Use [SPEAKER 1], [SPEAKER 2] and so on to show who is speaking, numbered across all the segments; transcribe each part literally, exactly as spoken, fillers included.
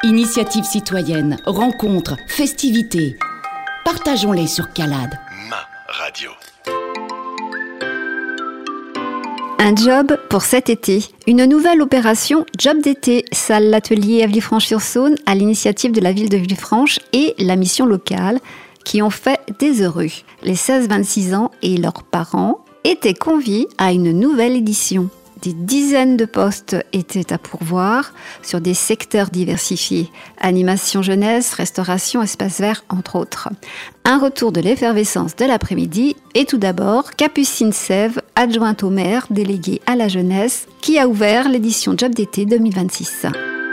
[SPEAKER 1] Initiatives citoyennes, rencontres, festivités. Partageons-les sur Calade.
[SPEAKER 2] Ma radio.
[SPEAKER 3] Un job pour cet été. Une nouvelle opération Job d'été, salle l'atelier à Villefranche-sur-Saône à l'initiative de la ville de Villefranche et la mission locale qui ont fait des heureux. Les seize vingt-six ans et leurs parents étaient conviés à une nouvelle édition. Des dizaines de postes étaient à pourvoir sur des secteurs diversifiés. Animation jeunesse, restauration, espace vert, entre autres. Un retour de l'effervescence de l'après-midi. Et tout d'abord, Capucine Sève, adjointe au maire, déléguée à la jeunesse, qui a ouvert l'édition Job d'été deux mille vingt-six.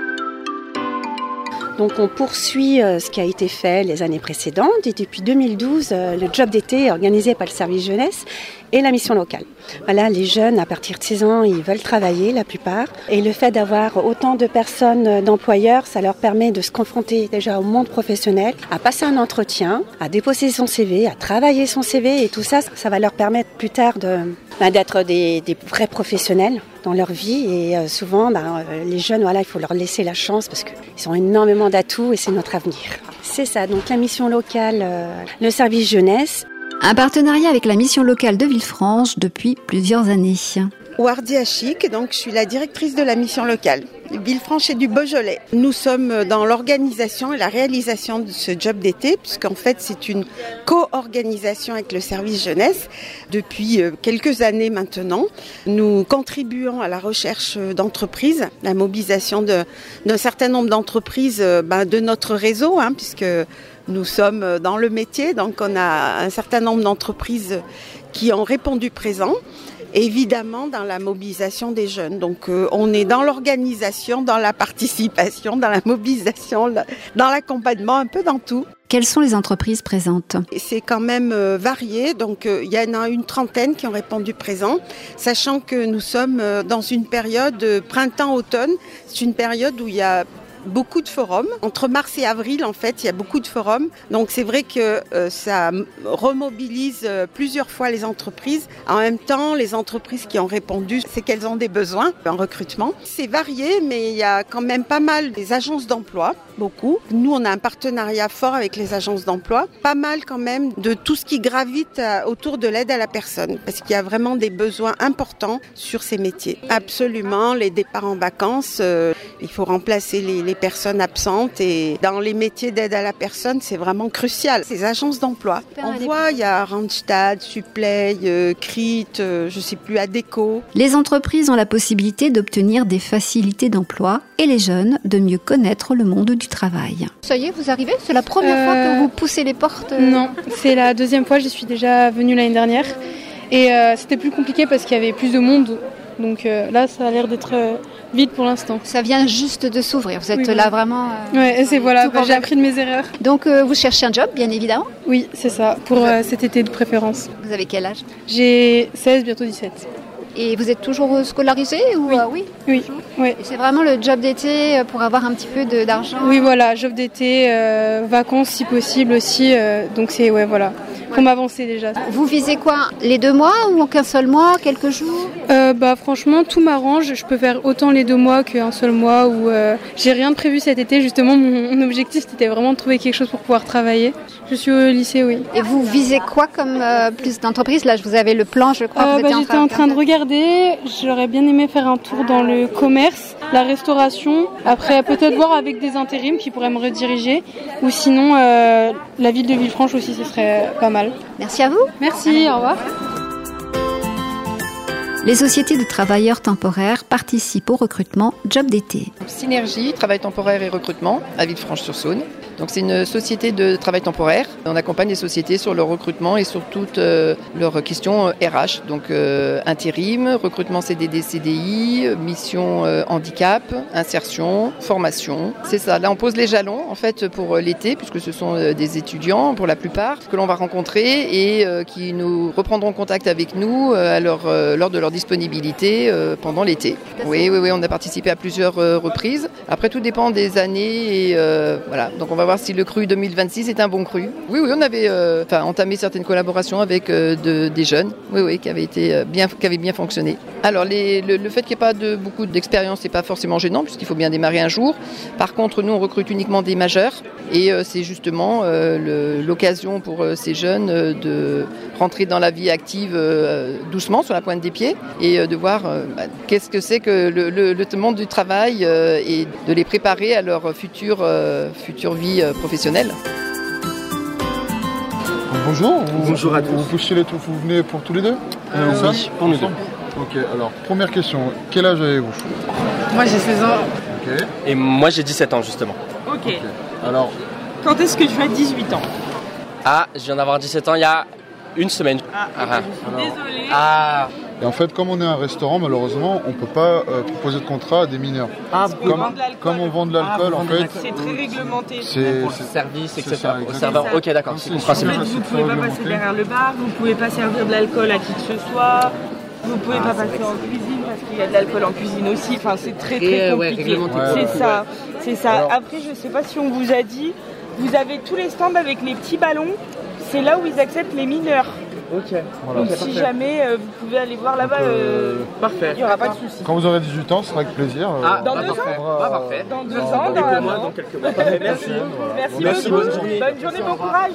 [SPEAKER 4] Donc on poursuit euh, ce qui a été fait les années précédentes et depuis deux mille douze, euh, le job d'été est organisé par le service jeunesse et la mission locale. Voilà, les jeunes à partir de seize ans, ils veulent travailler la plupart et le fait d'avoir autant de personnes euh, d'employeurs, ça leur permet de se confronter déjà au monde professionnel, à passer un entretien, à déposer son C V, à travailler son C V et tout ça, ça va leur permettre plus tard de, bah, d'être des, des vrais professionnels dans leur vie et euh, souvent bah, euh, les jeunes, voilà, il faut leur laisser la chance parce qu'ils ont énormément d'atouts et c'est notre avenir. C'est ça, donc la mission locale, euh, le service jeunesse.
[SPEAKER 3] Un partenariat avec la mission locale de Villefranche depuis plusieurs années.
[SPEAKER 5] Wardi Achik, donc je suis la directrice de la mission locale. Villefranche et du Beaujolais. Nous sommes dans l'organisation et la réalisation de ce job d'été, puisqu'en fait c'est une co-organisation avec le service jeunesse depuis quelques années maintenant. Nous contribuons à la recherche d'entreprises, la mobilisation de, d'un certain nombre d'entreprises ben, de notre réseau, hein, puisque nous sommes dans le métier, donc on a un certain nombre d'entreprises qui ont répondu présent. Évidemment dans la mobilisation des jeunes. Donc euh, on est dans l'organisation, dans la participation, dans la mobilisation, dans l'accompagnement, un peu dans tout.
[SPEAKER 3] Quelles sont les entreprises présentes ?
[SPEAKER 5] C'est quand même euh, varié, donc euh, il y en a une trentaine qui ont répondu présent, sachant que nous sommes euh, dans une période euh, printemps-automne, c'est une période où il y a beaucoup de forums. Entre mars et avril, en fait, il y a beaucoup de forums. Donc, c'est vrai que euh, ça remobilise euh, plusieurs fois les entreprises. En même temps, les entreprises qui ont répondu, c'est qu'elles ont des besoins en recrutement. C'est varié, mais il y a quand même pas mal des agences d'emploi, beaucoup. Nous, on a un partenariat fort avec les agences d'emploi. Pas mal quand même de tout ce qui gravite euh, autour de l'aide à la personne, parce qu'il y a vraiment des besoins importants sur ces métiers. Absolument, les départs en vacances, euh, il faut remplacer les les personnes absentes et dans les métiers d'aide à la personne, c'est vraiment crucial. Ces agences d'emploi, on voit, il y a Randstad, Supplay, euh, C R I T, euh, je sais plus, Adecco.
[SPEAKER 3] Les entreprises ont la possibilité d'obtenir des facilités d'emploi et les jeunes de mieux connaître le monde du travail.
[SPEAKER 6] Ça y est, vous arrivez ? C'est la première euh... fois que vous poussez les portes ?
[SPEAKER 7] Non, c'est la deuxième fois, j'y suis déjà venue l'année dernière et euh, c'était plus compliqué parce qu'il y avait plus de monde. Donc euh, là, ça a l'air d'être euh, vide pour l'instant.
[SPEAKER 6] Ça vient juste de s'ouvrir. Vous êtes
[SPEAKER 7] oui,
[SPEAKER 6] là
[SPEAKER 7] oui.
[SPEAKER 6] vraiment...
[SPEAKER 7] Euh, ouais, c'est voilà, bah, j'ai appris de mes erreurs.
[SPEAKER 6] Donc euh, vous cherchez un job, bien évidemment ?
[SPEAKER 7] Oui, c'est ça, pour euh, cet été de préférence.
[SPEAKER 6] Vous avez quel âge ?
[SPEAKER 7] J'ai seize, bientôt dix-sept.
[SPEAKER 6] Et vous êtes toujours scolarisé ou
[SPEAKER 7] oui.
[SPEAKER 6] Euh, oui,
[SPEAKER 7] oui. oui.
[SPEAKER 6] C'est vraiment le job d'été pour avoir un petit peu de, d'argent ?
[SPEAKER 7] Oui, voilà, job d'été, euh, vacances si possible aussi. Euh, donc c'est, ouais, voilà. Pour m'avancer déjà.
[SPEAKER 6] Vous visez quoi ? Les deux mois ou qu'un seul mois, quelques jours ?
[SPEAKER 7] euh, Bah franchement, tout m'arrange. Je peux faire autant les deux mois qu'un seul mois. Où euh, j'ai rien de prévu cet été. Justement, mon, mon objectif c'était vraiment de trouver quelque chose pour pouvoir travailler. Je suis au lycée, oui.
[SPEAKER 6] Et vous visez quoi comme euh, plus d'entreprises ? Là, vous avez le plan, je crois.
[SPEAKER 7] Euh,
[SPEAKER 6] vous
[SPEAKER 7] bah,
[SPEAKER 6] en
[SPEAKER 7] j'étais en train de regarder. J'aurais bien aimé faire un tour dans le commerce, la restauration. Après, peut-être voir avec des intérims qui pourraient me rediriger. Ou sinon, euh, la ville de Villefranche aussi, ce serait pas mal.
[SPEAKER 6] Merci à vous.
[SPEAKER 7] Merci, au revoir.
[SPEAKER 3] Les sociétés de travailleurs temporaires participent au recrutement Job d'été.
[SPEAKER 8] Synergie, travail temporaire et recrutement à Villefranche-sur-Saône. Donc c'est une société de travail temporaire. On accompagne les sociétés sur leur recrutement et sur toutes euh, leurs questions euh, R H. Donc euh, intérim, recrutement C D D, C D I, mission euh, handicap, insertion, formation. C'est ça. Là on pose les jalons en fait pour l'été puisque ce sont euh, des étudiants pour la plupart que l'on va rencontrer et euh, qui nous reprendront contact avec nous euh, à leur, euh, lors de leur disponibilité euh, pendant l'été. Oui, oui, oui, on a participé à plusieurs euh, reprises. Après tout dépend des années et euh, voilà. Donc on va savoir si le cru deux mille vingt-six est un bon cru. Oui, oui, on avait euh, enfin, entamé certaines collaborations avec euh, de, des jeunes, oui, oui, qui avaient été euh, bien, qui avaient bien fonctionné. Alors les, le, le fait qu'il n'y ait pas de, beaucoup d'expérience, c'est pas forcément gênant puisqu'il faut bien démarrer un jour. Par contre, nous on recrute uniquement des majeurs et euh, c'est justement euh, le, l'occasion pour euh, ces jeunes euh, de rentrer dans la vie active euh, doucement sur la pointe des pieds et euh, de voir euh, bah, qu'est-ce que c'est que le, le, le monde du travail euh, et de les préparer à leur future, euh, future vie euh, professionnelle.
[SPEAKER 2] Bonjour, vous,
[SPEAKER 9] Bonjour à tous.
[SPEAKER 2] Vous postulez, vous venez pour tous les deux
[SPEAKER 9] euh, Oui, pour nous deux.
[SPEAKER 2] Ok, alors première question, quel âge avez-vous?
[SPEAKER 10] Moi j'ai seize ans.
[SPEAKER 2] Ok.
[SPEAKER 9] Et moi j'ai dix-sept ans justement.
[SPEAKER 10] Ok.
[SPEAKER 2] okay. Alors.
[SPEAKER 10] Quand est-ce que tu as dix-huit ans?
[SPEAKER 9] Ah, je viens d'avoir dix-sept ans il y a une semaine.
[SPEAKER 10] Ah, ah, je suis désolée.
[SPEAKER 9] Ah.
[SPEAKER 2] Et en fait, comme on est un restaurant, malheureusement, on ne peut pas euh, proposer de contrat à des mineurs.
[SPEAKER 9] Ah,
[SPEAKER 2] comme, comme on vend de l'alcool,
[SPEAKER 10] ah,
[SPEAKER 2] en fait.
[SPEAKER 10] C'est très réglementé.
[SPEAKER 2] C'est
[SPEAKER 9] pour le service, et cetera.
[SPEAKER 2] Ça,
[SPEAKER 9] au serveur. Ok, d'accord.
[SPEAKER 10] C'est en fait, vous ne pouvez pas passer derrière le bar, vous ne pouvez pas servir de l'alcool à qui que ce soit. Vous ne pouvez ah, pas passer en cuisine parce qu'il y a de l'alcool en cuisine aussi. Enfin, c'est très très compliqué. Ouais, ouais, c'est ça, c'est ça. Alors, après, je ne sais pas si on vous a dit, vous avez tous les stands avec les petits ballons. C'est là où ils acceptent les mineurs.
[SPEAKER 9] Ok.
[SPEAKER 10] Voilà. Donc okay, si parfait. jamais euh, vous pouvez aller voir là-bas, euh,
[SPEAKER 9] parfait.
[SPEAKER 10] Il n'y aura pas de souci.
[SPEAKER 2] Quand vous aurez dix-huit ans, ce sera avec plaisir.
[SPEAKER 10] Ah, dans, bah, deux
[SPEAKER 9] faudra... ah, parfait.
[SPEAKER 10] dans deux
[SPEAKER 9] dans,
[SPEAKER 10] ans,
[SPEAKER 9] dans,
[SPEAKER 10] dans
[SPEAKER 9] quelques mois, dans quelques mois. Parfait, merci.
[SPEAKER 10] Voilà. Merci,
[SPEAKER 9] merci
[SPEAKER 10] beaucoup.
[SPEAKER 9] Bonne journée.
[SPEAKER 10] Bonne journée, bon courage.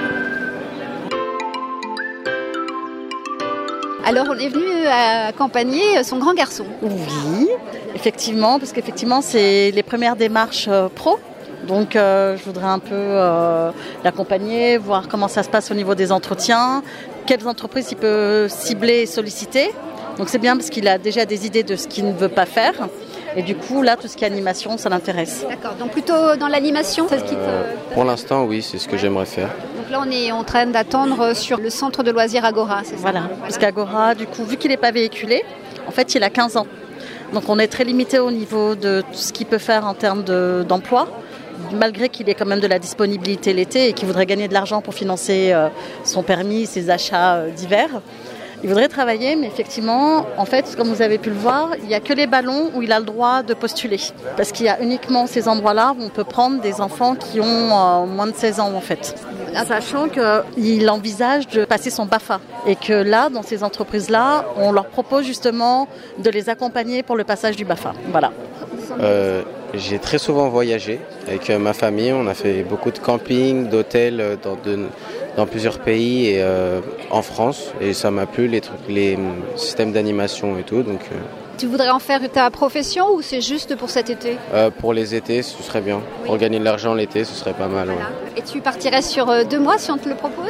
[SPEAKER 3] Alors, on est venu accompagner son grand garçon.
[SPEAKER 11] Oui, effectivement, parce qu'effectivement, c'est les premières démarches euh, pro. Donc, euh, je voudrais un peu euh, l'accompagner, voir comment ça se passe au niveau des entretiens, quelles entreprises il peut cibler et solliciter. Donc, c'est bien parce qu'il a déjà des idées de ce qu'il ne veut pas faire. Et du coup, là, tout ce qui est animation, ça l'intéresse.
[SPEAKER 3] D'accord, donc plutôt dans l'animation, c'est ce qui te...
[SPEAKER 12] euh, Pour l'instant, oui, c'est ce que j'aimerais faire.
[SPEAKER 3] Donc là, on est en train d'attendre sur le centre de loisirs Agora, c'est ça?
[SPEAKER 11] Voilà, parce qu'Agora, du coup, vu qu'il n'est pas véhiculé, en fait, il a quinze ans. Donc, on est très limité au niveau de tout ce qu'il peut faire en termes de, d'emploi. Malgré qu'il ait quand même de la disponibilité l'été et qu'il voudrait gagner de l'argent pour financer euh, son permis, ses achats euh, divers. Il voudrait travailler, mais effectivement, en fait, comme vous avez pu le voir, il n'y a que les ballons où il a le droit de postuler. Parce qu'il y a uniquement ces endroits-là où on peut prendre des enfants qui ont euh, moins de seize ans, en fait. Sachant qu'il envisage de passer son B A F A. Et que là, dans ces entreprises-là, on leur propose justement de les accompagner pour le passage du B A F A. Voilà.
[SPEAKER 12] Euh, j'ai très souvent voyagé avec ma famille. On a fait beaucoup de camping, d'hôtels dans, de, dans plusieurs pays et euh, en France. Et ça m'a plu, les, trucs, les systèmes d'animation et tout. Donc, euh...
[SPEAKER 3] Tu voudrais en faire ta profession ou c'est juste pour cet été?
[SPEAKER 12] euh, Pour les étés, ce serait bien. Oui. Pour gagner de l'argent l'été, ce serait pas mal.
[SPEAKER 3] Voilà.
[SPEAKER 12] Ouais.
[SPEAKER 3] Et tu partirais sur euh, deux mois si on te le propose?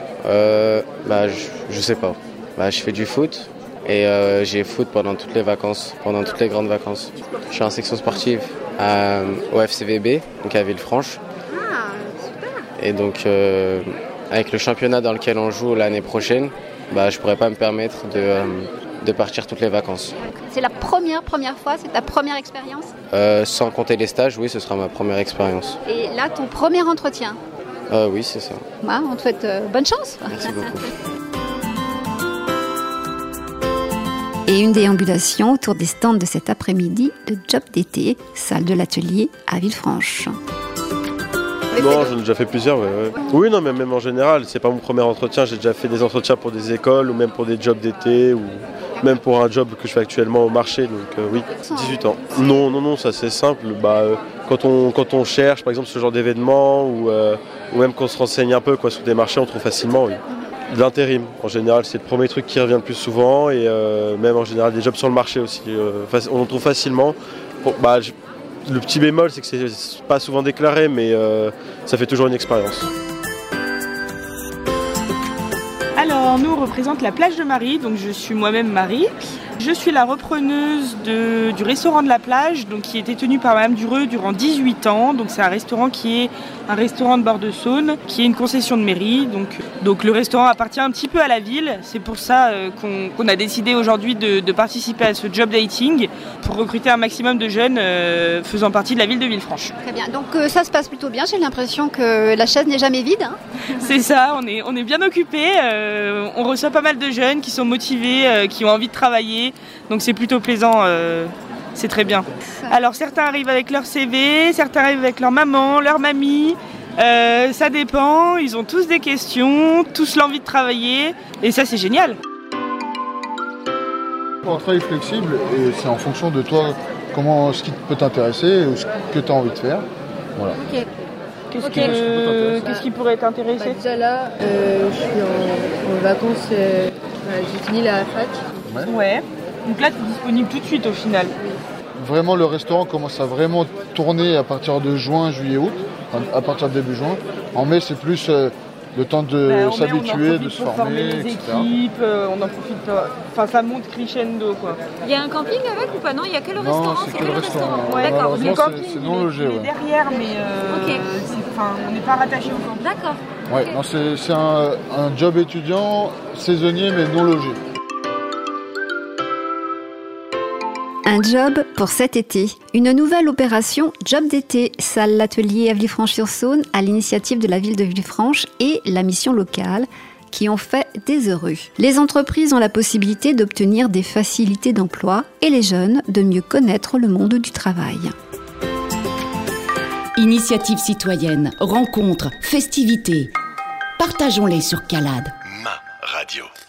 [SPEAKER 12] euh, bah, je, je sais pas. Bah, je fais du foot. Et euh, j'ai foot pendant toutes les vacances, pendant toutes les grandes vacances. Je suis en section sportive à, au F C V B, donc à Villefranche.
[SPEAKER 3] Ah, super.
[SPEAKER 12] Et donc, euh, avec le championnat dans lequel on joue l'année prochaine, bah, je pourrais pas me permettre de, euh, de partir toutes les vacances.
[SPEAKER 3] C'est la première, première fois, c'est ta première expérience?
[SPEAKER 12] euh, Sans compter les stages, oui, ce sera ma première expérience.
[SPEAKER 3] Et là, ton premier entretien?
[SPEAKER 12] euh, Oui, c'est ça.
[SPEAKER 3] Bah, on te souhaite euh, bonne chance.
[SPEAKER 12] Merci beaucoup.
[SPEAKER 3] Et une déambulation autour des stands de cet après-midi de Job d'été, salle de l'atelier à Villefranche.
[SPEAKER 13] Non, j'en ai déjà fait plusieurs. Ouais, ouais. Oui, non, mais même en général, c'est pas mon premier entretien. J'ai déjà fait des entretiens pour des écoles ou même pour des jobs d'été ou même pour un job que je fais actuellement au marché. Donc euh, oui, dix-huit ans. Non, non, non, ça c'est simple. Bah, euh, quand on quand on cherche, par exemple, ce genre d'événement ou euh, ou même qu'on se renseigne un peu quoi sur des marchés, on trouve facilement. Oui. De l'intérim, en général, c'est le premier truc qui revient le plus souvent et euh, même en général des jobs sur le marché aussi. Euh, on en trouve facilement. Bon, bah, je, le petit bémol, c'est que c'est pas souvent déclaré, mais euh, ça fait toujours une expérience.
[SPEAKER 10] Alors, nous, on représente la plage de Marie, donc je suis moi-même Marie. Je suis la repreneuse de, du restaurant de la plage, donc qui était tenu par Madame Dureux durant dix-huit ans. Donc c'est un restaurant qui est un restaurant de bord de Saône, qui est une concession de mairie. Donc, donc le restaurant appartient un petit peu à la ville. C'est pour ça euh, qu'on, qu'on a décidé aujourd'hui de, de participer à ce job dating pour recruter un maximum de jeunes euh, faisant partie de la ville de Villefranche.
[SPEAKER 3] Très bien. Donc euh, ça se passe plutôt bien. J'ai l'impression que la chaise n'est jamais vide. Hein.
[SPEAKER 10] C'est ça. On est on est bien occupés. Euh, on reçoit pas mal de jeunes qui sont motivés, euh, qui ont envie de travailler. Donc c'est plutôt plaisant, euh, c'est très bien. Alors certains arrivent avec leur C V, certains arrivent avec leur maman, leur mamie, Euh, ça dépend, ils ont tous des questions, tous l'envie de travailler, et ça c'est génial.
[SPEAKER 2] Pour un travail flexible, et c'est en fonction de toi, comment, ce qui peut t'intéresser, ou ce que tu as envie de faire. Voilà.
[SPEAKER 6] Ok.
[SPEAKER 10] Qu'est-ce,
[SPEAKER 6] okay.
[SPEAKER 10] que, qu'est-ce qui pourrait t'intéresser?
[SPEAKER 6] bah, Déjà là, euh, je suis en, en vacances, euh, voilà, j'ai fini la fac.
[SPEAKER 10] Ouais. ouais. Donc là, tu es disponible tout de suite au final.
[SPEAKER 2] Vraiment, le restaurant commence à vraiment tourner à partir de juin, juillet, août, à partir de début juin. En mai, c'est plus euh, le temps de
[SPEAKER 10] bah,
[SPEAKER 2] s'habituer, de se former,
[SPEAKER 10] former les
[SPEAKER 2] et cetera.
[SPEAKER 10] équipes, euh, on en profite pas. Enfin, ça monte crescendo, quoi.
[SPEAKER 6] Il y a un camping avec ou pas? Non, il y a que le
[SPEAKER 2] non,
[SPEAKER 6] restaurant.
[SPEAKER 2] c'est, c'est que le restaurant. restaurant.
[SPEAKER 10] Ouais, d'accord. Le camping,
[SPEAKER 2] c'est, c'est non logé.
[SPEAKER 10] Il est
[SPEAKER 2] ouais.
[SPEAKER 10] derrière, mais euh,
[SPEAKER 6] okay.
[SPEAKER 10] enfin, on n'est pas rattaché au camping.
[SPEAKER 6] D'accord.
[SPEAKER 2] Ouais,
[SPEAKER 6] okay.
[SPEAKER 2] non, c'est, c'est un, un job étudiant, saisonnier, mais non logé.
[SPEAKER 3] Un job pour cet été. Une nouvelle opération Job d'été, salle l'atelier à Villefranche-sur-Saône à l'initiative de la ville de Villefranche et la mission locale qui ont fait des heureux. Les entreprises ont la possibilité d'obtenir des facilités d'emploi et les jeunes de mieux connaître le monde du travail.
[SPEAKER 1] Initiatives citoyennes, rencontres, festivités. Partageons-les sur Calade.
[SPEAKER 14] Ma radio.